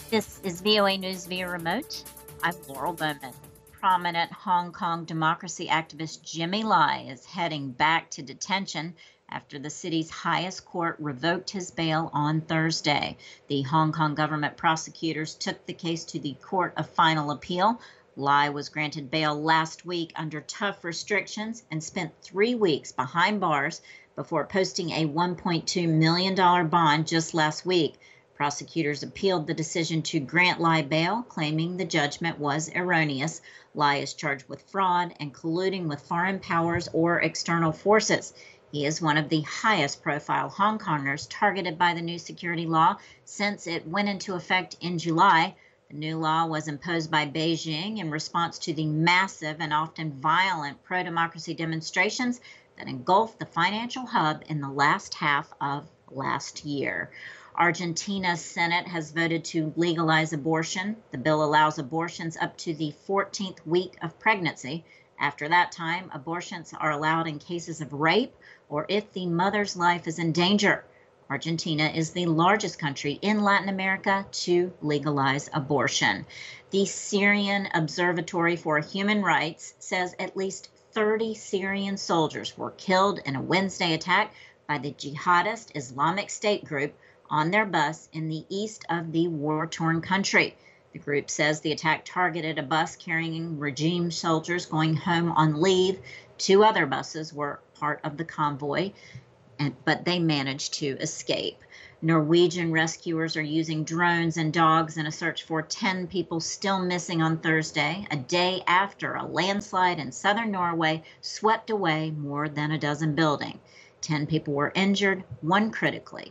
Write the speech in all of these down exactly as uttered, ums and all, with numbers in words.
This is V O A News via remote. I'm Laurel Bowman. Prominent Hong Kong democracy activist Jimmy Lai is heading back to detention after the city's highest court revoked his bail on Thursday. The Hong Kong government prosecutors took the case to the Court of Final Appeal. Lai was granted bail last week under tough restrictions and spent three weeks behind bars before posting a one point two million dollars bond just last week. Prosecutors appealed the decision to grant Lai bail, claiming the judgment was erroneous. Lai is charged with fraud and colluding with foreign powers or external forces. He is one of the highest profile Hong Kongers targeted by the new security law since it went into effect in July. The new law was imposed by Beijing in response to the massive and often violent pro-democracy demonstrations that engulfed the financial hub in the last half of last year. Argentina's Senate has voted to legalize abortion. The bill allows abortions up to the fourteenth week of pregnancy. After that time, abortions are allowed in cases of rape or if the mother's life is in danger. Argentina is the largest country in Latin America to legalize abortion. The Syrian Observatory for Human Rights says at least thirty Syrian soldiers were killed in a Wednesday attack by the jihadist Islamic State group on their bus in the east of the war-torn country. The group says the attack targeted a bus carrying regime soldiers going home on leave. Two other buses were part of the convoy, and, but they managed to escape. Norwegian rescuers are using drones and dogs in a search for ten people still missing on Thursday, a day after a landslide in southern Norway swept away more than a dozen buildings. Ten people were injured, one critically.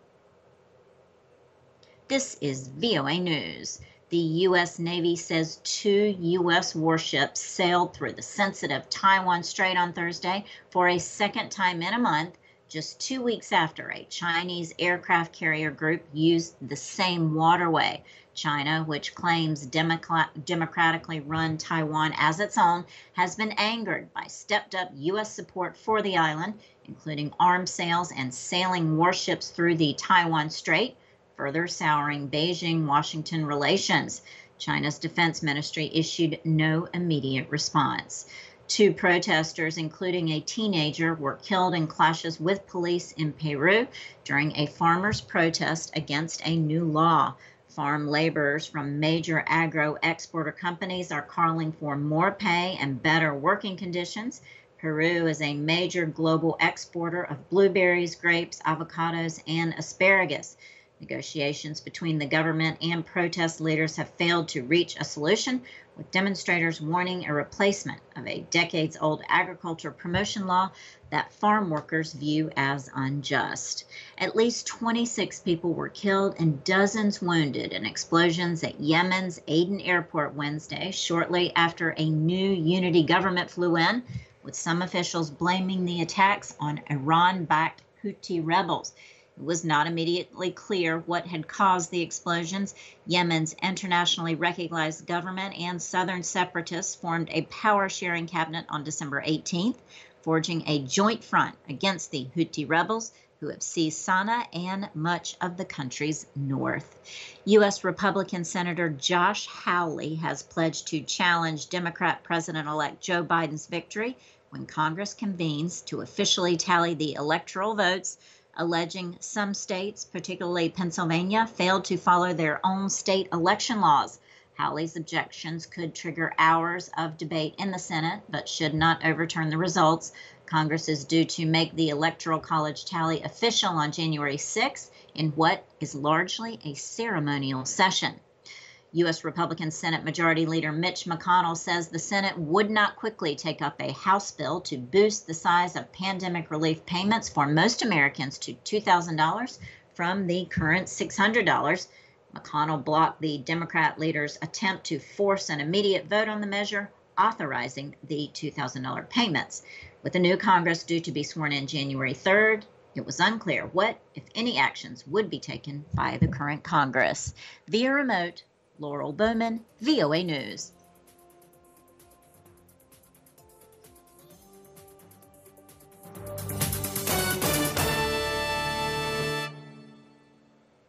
This is V O A News. The U S Navy says two U S warships sailed through the sensitive Taiwan Strait on Thursday for a second time in a month, just two weeks after a Chinese aircraft carrier group used the same waterway. China, which claims democrat- democratically run Taiwan as its own, has been angered by stepped-up U S support for the island, including arms sales and sailing warships through the Taiwan Strait, further souring Beijing-Washington relations. China's defense ministry issued no immediate response. Two protesters, including a teenager, were killed in clashes with police in Peru during a farmers' protest against a new law. Farm laborers from major agro-exporter companies are calling for more pay and better working conditions. Peru is a major global exporter of blueberries, grapes, avocados, and asparagus. Negotiations between the government and protest leaders have failed to reach a solution, with demonstrators warning a replacement of a decades-old agriculture promotion law that farm workers view as unjust. At least twenty-six people were killed and dozens wounded in explosions at Yemen's Aden airport Wednesday, shortly after a new unity government flew in, with some officials blaming the attacks on Iran-backed Houthi rebels. It was not immediately clear what had caused the explosions. Yemen's internationally recognized government and southern separatists formed a power-sharing cabinet on December eighteenth, forging a joint front against the Houthi rebels, who have seized Sana'a and much of the country's north. U S Republican Senator Josh Hawley has pledged to challenge Democrat President-elect Joe Biden's victory when Congress convenes to officially tally the electoral votes, alleging some states, particularly Pennsylvania, failed to follow their own state election laws. Hawley's objections could trigger hours of debate in the Senate, but should not overturn the results. Congress is due to make the Electoral College tally official on January sixth in what is largely a ceremonial session. U S Republican Senate Majority Leader Mitch McConnell says the Senate would not quickly take up a House bill to boost the size of pandemic relief payments for most Americans to two thousand dollars from the current six hundred dollars. McConnell blocked the Democrat leader's attempt to force an immediate vote on the measure authorizing the two thousand dollars payments. With the new Congress due to be sworn in January third, it was unclear what, if any, actions would be taken by the current Congress. Via remote, Laurel Bowman, V O A News.